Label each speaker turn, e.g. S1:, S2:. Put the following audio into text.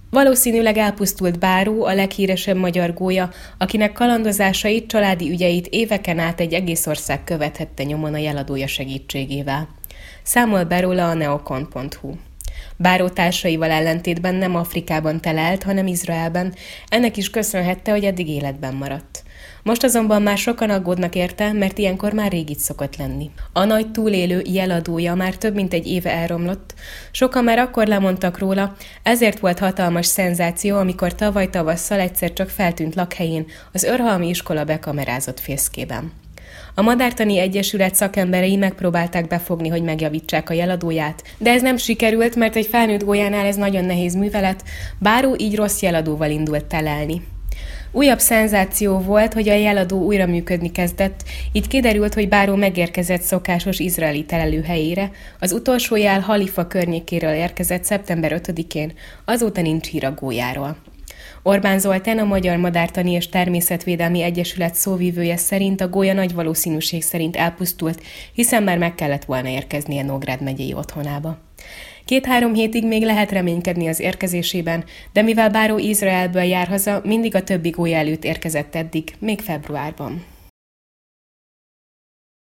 S1: Valószínűleg elpusztult Báró, a leghíresebb magyar gólya, akinek kalandozásait, családi ügyeit éveken át egy egész ország követhette nyomon a jeladója segítségével. Számol be róla a neokon.hu. Báró társaival ellentétben nem Afrikában telelt, hanem Izraelben, ennek is köszönhette, hogy eddig életben maradt. Most azonban már sokan aggódnak érte, mert ilyenkor már rég itt szokott lenni. A nagy túlélő jeladója már több mint egy éve elromlott, sokan már akkor lemondtak róla, ezért volt hatalmas szenzáció, amikor tavaly tavasszal egyszer csak feltűnt lakhelyén az Örhalmi iskola bekamerázott fészkében. A Madártani Egyesület szakemberei megpróbálták befogni, hogy megjavítsák a jeladóját, de ez nem sikerült, mert egy felnőtt gólyánál ez nagyon nehéz művelet, Báró így rossz jeladóval indult telelni. Újabb szenzáció volt, hogy a jeladó újra működni kezdett, így kiderült, hogy Báró megérkezett szokásos izraeli telelőhelyére, az utolsó jel Halifa környékéről érkezett szeptember 5-én, azóta nincs hír a gólyáról. Orbán Zoltán, a Magyar Madártani és Természetvédelmi Egyesület szóvivője szerint a gólya nagy valószínűség szerint elpusztult, hiszen már meg kellett volna érkeznie Nógrád megyei otthonába. 2-3 hétig még lehet reménykedni az érkezésében, de mivel Báró Izraelből jár haza, mindig a többi gólya előtt érkezett eddig, még februárban.